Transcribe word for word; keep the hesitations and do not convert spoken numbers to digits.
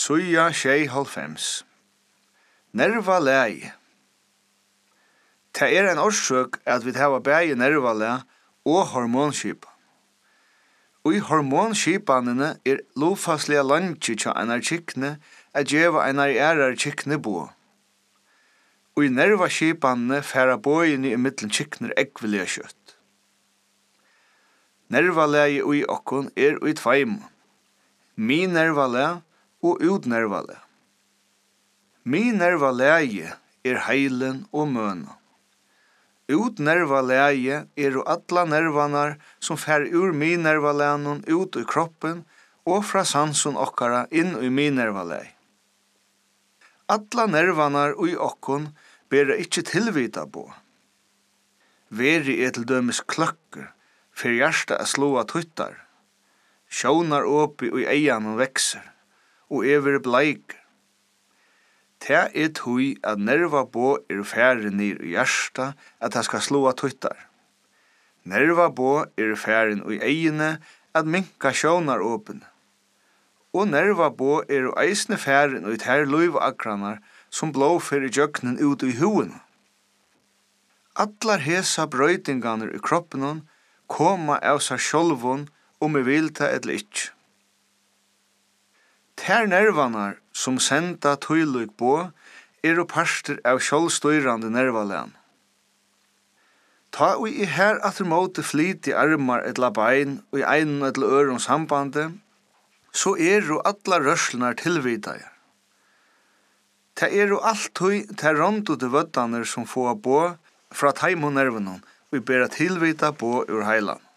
Suja tjej halvfems. Nerva lei. Det er en årsøk at vi har bæge nerva lei og hormonskip. Og i hormonskipanene er lovfastlige landje til einar kikne at djeva einar ærar kikne bo. Og i nervaskipanene færa bøyene i middelen kikner ekvelige kjøtt. Nervalegi ui okkon er ui tveim. Mi nervalegi og utnervalegi. Mi nervalegi er heilen og møna. Utnervalegi er jo alla nervanar som fer ur mi nervaleginon ut i kroppen og fra sansun okkara inn i mi nervalegi. Alla nervanar ui okkon ber ikkje tilvita på. Veri er til dømes kløkker, for hjärsta a slåa tuttar. Sjónar oppi og eian vekser, og ever bleik. Ta er tui at nerva på er fære nir i hjärsta at han skal slåa tuttar. Nerva på er færen i eiene at minka sjónar oppi. Og nerva på er eisne færen i ter luivakranar som blåfer i jøknen ut i huen. Allar hesa brøytinganer i kroppen koma av seg sjálvun om vi vil ta eller ikkje. Ter nervanar som senda tøylyk på er og parster av sjálvstøyrande nervalan. Ta og i her at måte flit i armar etla bein og i einen etla øron sambande, så er jo alla rørslenar tilvidar. Ta er jo alltid ta rondt ut i vøddaner som får på fra taimonnervenon og bera tilvita på ur heilan.